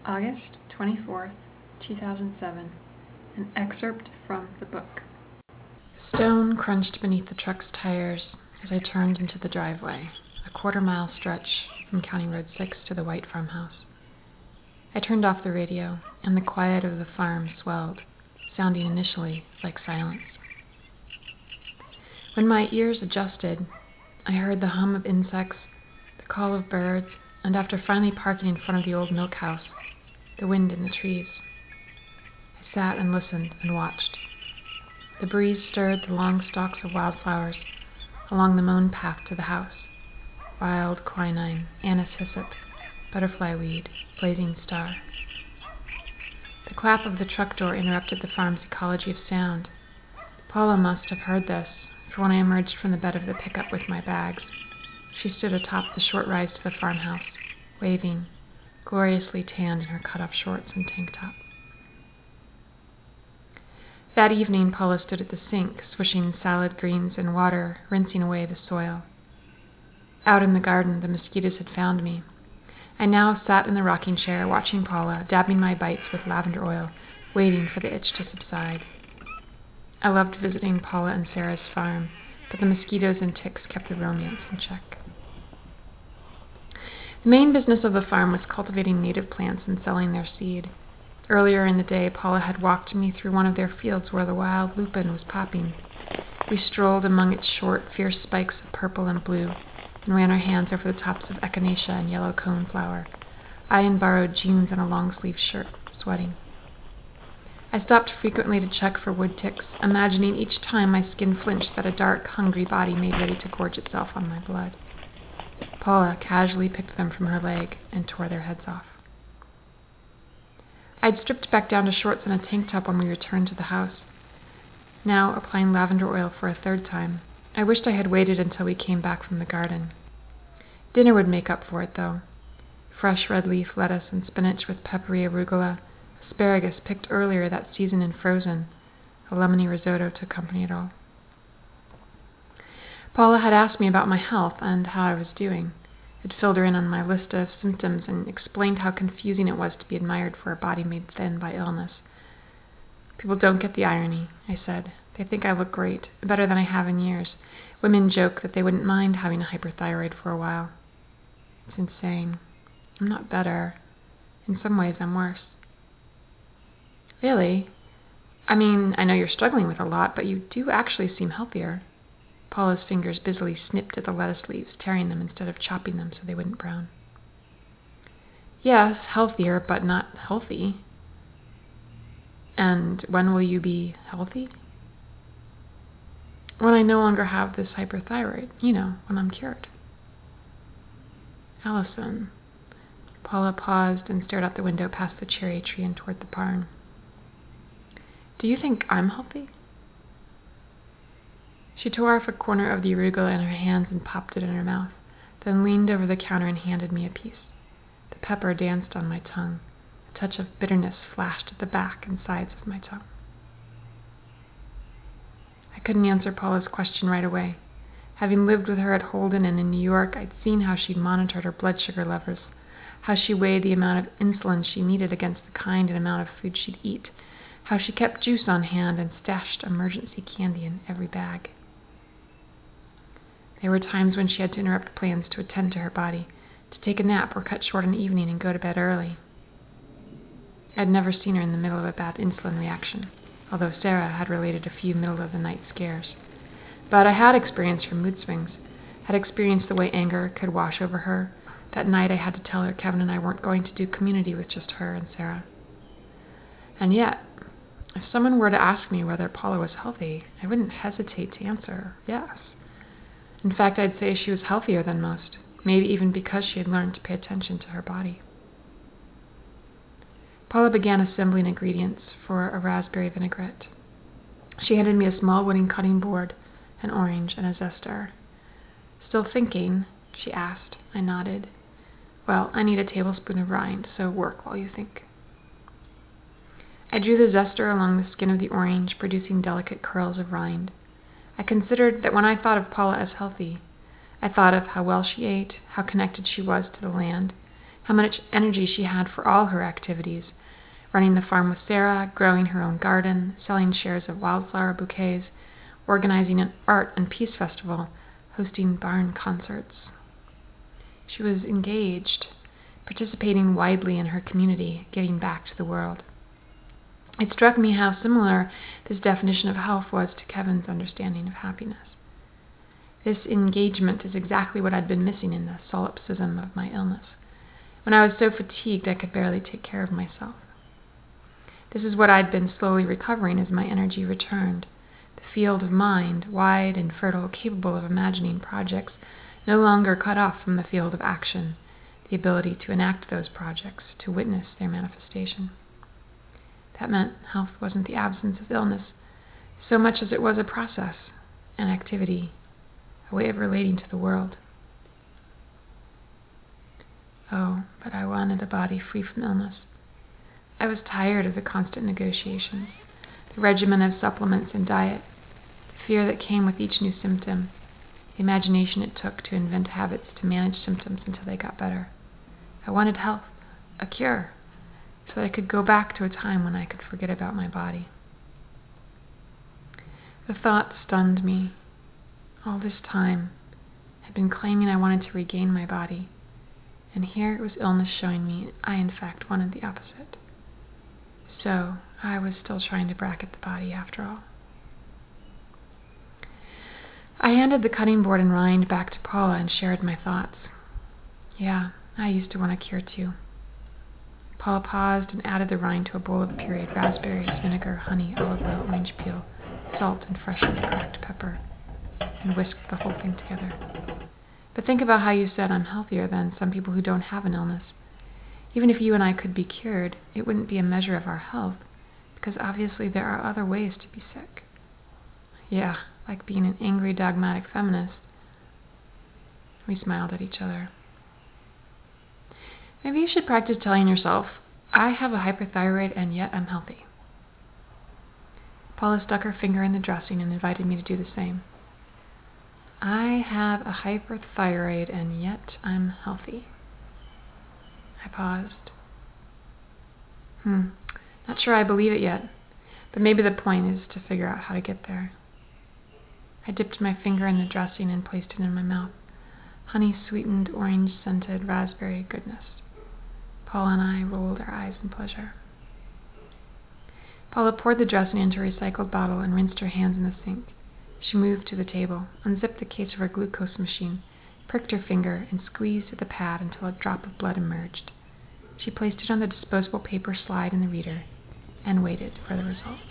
August 24th, 2007. An excerpt from the book. Stone crunched beneath the truck's tires as I turned into the driveway, a quarter-mile stretch from County Road 6 to the White farmhouse. I turned off the radio, and the quiet of the farm swelled, sounding initially like silence. When my ears adjusted, I heard the hum of insects, the call of birds, and after finally parking in front of the old milk house, the wind in the trees. I sat and listened and watched. The breeze stirred the long stalks of wildflowers along the mown path to the house. Wild quinine, anise hyssop, butterfly weed, blazing star. The clap of the truck door interrupted the farm's ecology of sound. Paula must have heard this, for when I emerged from the bed of the pickup with my bags, she stood atop the short rise to the farmhouse, waving, gloriously tanned in her cut-off shorts and tank top. That evening, Paula stood at the sink, swishing salad greens in water, rinsing away the soil. Out in the garden, the mosquitoes had found me. I now sat in the rocking chair, watching Paula, dabbing my bites with lavender oil, waiting for the itch to subside. I loved visiting Paula and Sarah's farm, but the mosquitoes and ticks kept the romance in check. The main business of the farm was cultivating native plants and selling their seed. Earlier in the day, Paula had walked me through one of their fields where the wild lupin was popping. We strolled among its short, fierce spikes of purple and blue, and ran our hands over the tops of echinacea and yellow coneflower. I in borrowed jeans and a long-sleeved shirt, sweating. I stopped frequently to check for wood ticks, imagining each time my skin flinched that a dark, hungry body made ready to gorge itself on my blood. Paula casually picked them from her leg and tore their heads off. I'd stripped back down to shorts and a tank top when we returned to the house. Now, applying lavender oil for a third time, I wished I had waited until we came back from the garden. Dinner would make up for it, though. Fresh red leaf lettuce and spinach with peppery arugula, asparagus picked earlier that season and frozen, a lemony risotto to accompany it all. Paula had asked me about my health and how I was doing. It filled her in on my list of symptoms and explained how confusing it was to be admired for a body made thin by illness. People don't get the irony, I said. They think I look great, better than I have in years. Women joke that they wouldn't mind having a hyperthyroid for a while. It's insane. I'm not better. In some ways, I'm worse. Really? I mean, I know you're struggling with a lot, but you do actually seem healthier. Paula's fingers busily snipped at the lettuce leaves, tearing them instead of chopping them so they wouldn't brown. Yes, healthier, but not healthy. And when will you be healthy? When I no longer have this hyperthyroid, when I'm cured. Allison. Paula paused and stared out the window past the cherry tree and toward the barn. Do you think I'm healthy? She tore off a corner of the arugula in her hands and popped it in her mouth, then leaned over the counter and handed me a piece. The pepper danced on my tongue. A touch of bitterness flashed at the back and sides of my tongue. I couldn't answer Paula's question right away. Having lived with her at Holden and in New York, I'd seen how she monitored her blood sugar levels, how she weighed the amount of insulin she needed against the kind and amount of food she'd eat, how she kept juice on hand and stashed emergency candy in every bag. There were times when she had to interrupt plans to attend to her body, to take a nap or cut short an evening and go to bed early. I'd never seen her in the middle of a bad insulin reaction, although Sarah had related a few middle-of-the-night scares. But I had experienced her mood swings, had experienced the way anger could wash over her. That night I had to tell her Kevin and I weren't going to do community with just her and Sarah. And yet, if someone were to ask me whether Paula was healthy, I wouldn't hesitate to answer yes. In fact, I'd say she was healthier than most, maybe even because she had learned to pay attention to her body. Paula began assembling ingredients for a raspberry vinaigrette. She handed me a small wooden cutting board, an orange, and a zester. Still thinking? She asked. I nodded. Well, I need a tablespoon of rind, so work while you think. I drew the zester along the skin of the orange, producing delicate curls of rind. I considered that when I thought of Paula as healthy, I thought of how well she ate, how connected she was to the land, how much energy she had for all her activities: running the farm with Sarah, growing her own garden, selling shares of wildflower bouquets, organizing an art and peace festival, hosting barn concerts. She was engaged, participating widely in her community, giving back to the world. It struck me how similar this definition of health was to Kevin's understanding of happiness. This engagement is exactly what I'd been missing in the solipsism of my illness, when I was so fatigued I could barely take care of myself. This is what I'd been slowly recovering as my energy returned. The field of mind, wide and fertile, capable of imagining projects, no longer cut off from the field of action, the ability to enact those projects, to witness their manifestation. That meant health wasn't the absence of illness, so much as it was a process, an activity, a way of relating to the world. Oh, but I wanted a body free from illness. I was tired of the constant negotiations, the regimen of supplements and diet, the fear that came with each new symptom, the imagination it took to invent habits to manage symptoms until they got better. I wanted health, a cure, so that I could go back to a time when I could forget about my body. The thought stunned me. All this time, I'd been claiming I wanted to regain my body, and here it was illness showing me I in fact wanted the opposite. So I was still trying to bracket the body after all. I handed the cutting board and rind back to Paula and shared my thoughts. Yeah, I used to want a cure too. Paula paused and added the rind to a bowl of pureed raspberries, vinegar, honey, olive oil, orange peel, salt, and freshly cracked pepper, and whisked the whole thing together. But think about how you said I'm healthier than some people who don't have an illness. Even if you and I could be cured, it wouldn't be a measure of our health, because obviously there are other ways to be sick. Yeah, like being an angry, dogmatic feminist. We smiled at each other. Maybe you should practice telling yourself, I have a hyperthyroid and yet I'm healthy. Paula stuck her finger in the dressing and invited me to do the same. I have a hyperthyroid and yet I'm healthy. I paused. Not sure I believe it yet, but maybe the point is to figure out how to get there. I dipped my finger in the dressing and placed it in my mouth. Honey-sweetened, orange-scented raspberry goodness. Paula and I rolled our eyes in pleasure. Paula poured the dressing into a recycled bottle and rinsed her hands in the sink. She moved to the table, unzipped the case of her glucose machine, pricked her finger, and squeezed at the pad until a drop of blood emerged. She placed it on the disposable paper slide in the reader and waited for the result.